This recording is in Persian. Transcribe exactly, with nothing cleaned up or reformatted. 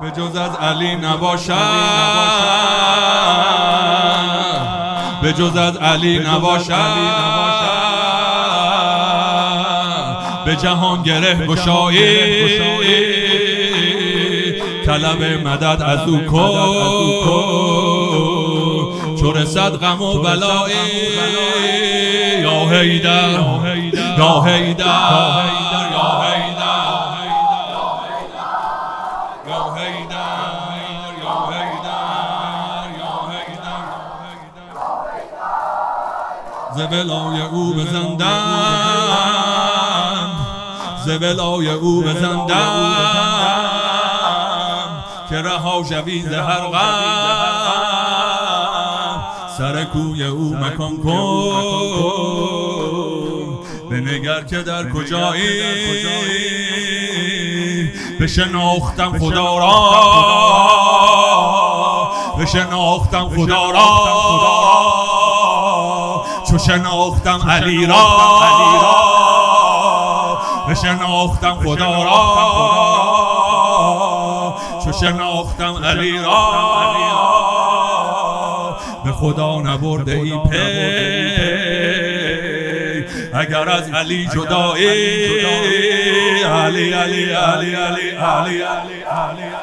به جز از علی نباشد، به جز از علی نباشد، به جهان گره گشایی طلب مدد از او کن، چو رسد غم و بلایی یا حیدر یا حیدر یا حیدر یا حیدر یا حیدر یا حیدر ز ولای او بزندم، ز ولای او بزندم که رها شوی ز هر غم، سر کوی او مکان کن، بنگر که در کجایی، بشناختم خدا را، بشناختم خدا را، چو شناختم علی را، بشناختم خدا را، چو شناختم علی را، به خدا نبرده ای پی اگر از علی جدایی، علی علی علی علی علی علی علی